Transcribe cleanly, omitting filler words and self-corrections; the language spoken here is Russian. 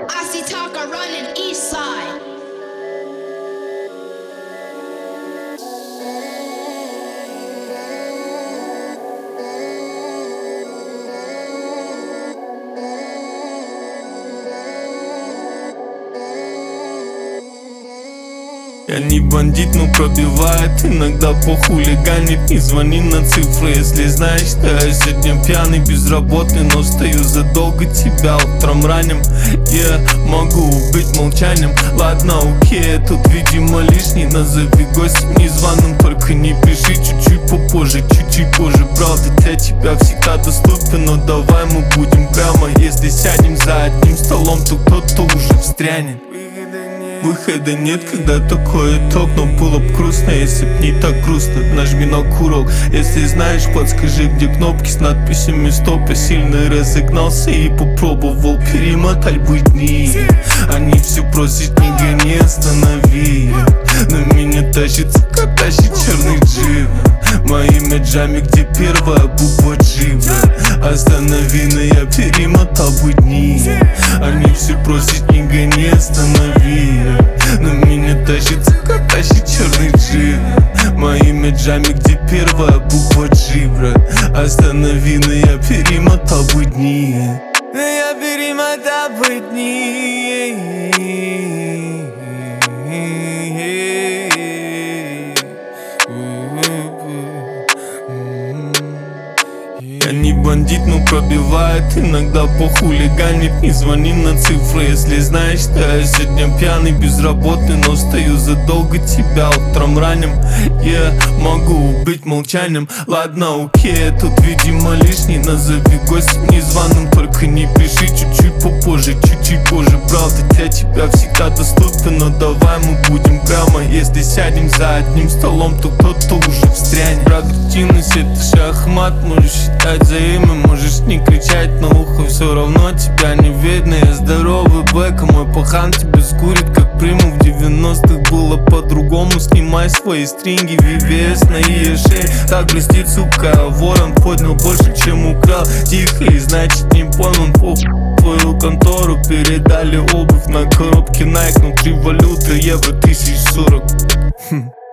I see Taka running east side. Я не бандит, но пробивает иногда похулиганит. Не звони на цифры, если знаешь, что я сегодня пьяный, безработный, но встаю задолго тебя утром ранним. Я могу убить молчанием. Ладно, окей, тут видимо лишний. Назови гостем незваным, только не пиши чуть-чуть попозже, чуть-чуть позже. Правда для тебя всегда доступен, но давай мы будем прямо. Если сядем за одним столом, то кто-то уже встрянет. Выхода нет, когда такой итог. Но было б грустно, если б не так грустно. Нажми на курок, если знаешь, подскажи, где кнопки с надписями стоп. Я сильно разогнался и попробовал перемотать бы дни. Они все просят, не гони, останови. На меня тащит, сука, тащит черный джип. Моими джами, где первая буква G. Останови, но я перемотал бы дни. Они все просят, не гони, останови. На меня тащит, сука, тащит черный джип. Моими джами, где первая буква G, брат. Останови, но я перемотал бы дни. Но я перемотал бы дни. Я не бандит, но пробивает иногда похулиганит. Не звони на цифры, если знаешь, что я сегодня пьяный, безработный, но встаю задолго тебя утром ранним. Я могу убить молчанием. Ладно, окей, тут видимо лишний. Назови гостем незваным, только не пиши чуть-чуть попозже, чуть-чуть позже. Правда для тебя всегда доступен, но давай мы будем прямо. Если сядем за одним столом, то кто-то уже встрянет. Продуктивность — это шахмат, можешь считать за имя, можешь не кричать на ухо, все равно тебя не видно. Я здоровый бэк, а мой пахан тебя скурит, как приму. В 90-х было по-другому. Снимай свои стринги, VVS на ее шее. Так блестит, сука, ворон поднял больше, чем украл. Тихо, и значит не пойман. В твою контору передали обувь на коробке Nike. Внутри валюты евро 1040.